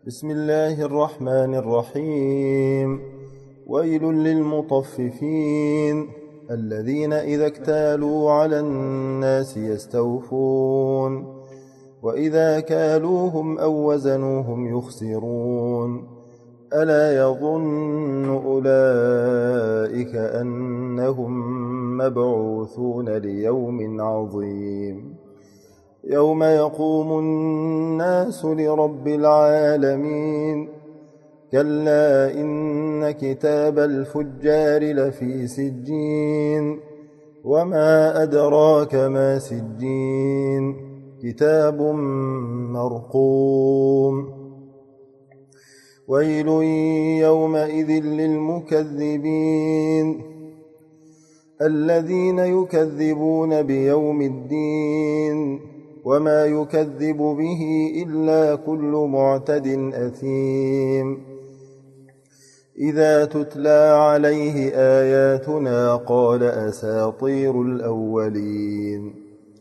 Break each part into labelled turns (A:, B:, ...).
A: بسم الله الرحمن الرحيم. ويل للمطففين الذين إذا اكتالوا على الناس يستوفون وإذا كالوهم أو وزنوهم يخسرون ألا يظن أولئك أنهم مبعوثون ليوم عظيم يوم يقوم الناس لرب العالمين كلا إن كتاب الفجار لفي سجين وما أدراك ما سجين كتاب مرقوم ويل يومئذ للمكذبين الذين يكذبون بيوم الدين وما يكذب به إلا كل معتد أثيم إذا تتلى عليه آياتنا قال أساطير الأولين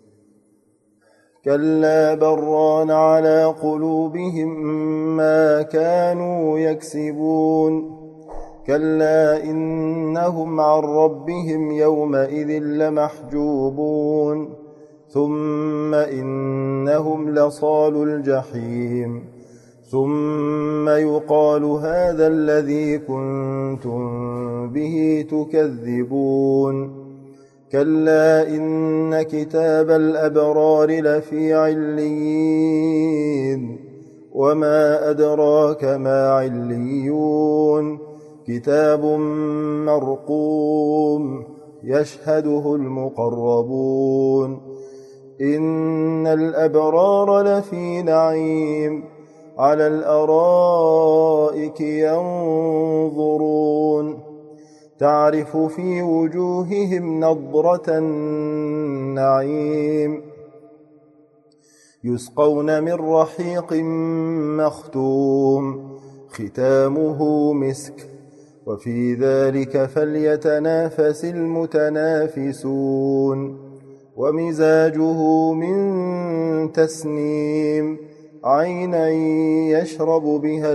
A: كلا بران على قلوبهم ما كانوا يكسبون كلا إنهم عن ربهم يومئذ لمحجوبون ثم إنهم لصالو الجحيم ثم يقال هذا الذي كنتم به تكذبون كلا إن كتاب الأبرار لفي عليين وما أدراك ما عليون كتاب مرقوم يشهده المقربون إن الأبرار لفي نعيم على الأرائك ينظرون تعرف في وجوههم نضرة النعيم يسقون من رحيق مختوم ختامه مسك وفي ذلك فليتنافس المتنافسون ومزاجه من تسنيم عينا يشرب بها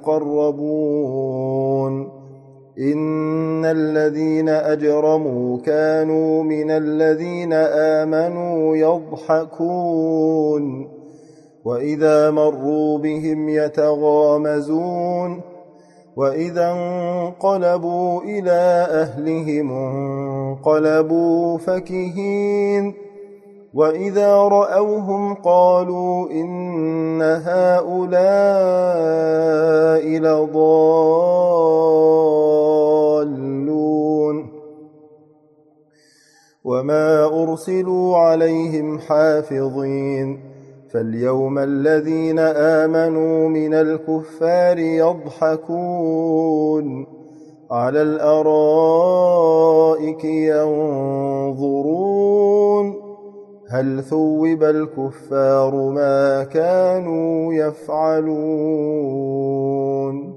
A: المقربون إن الذين أجرموا كانوا من الذين آمنوا يضحكون وإذا مروا بهم يتغامزون وإذا انقلبوا إلى أهلهم انقلبوا فكهين وإذا رأوهم قالوا إن هؤلاء لضالون وما أرسلوا عليهم حافظين فاليوم الذين آمنوا من الكفار يضحكون على الأرائك ينظرون هل ثوب الكفار ما كانوا يفعلون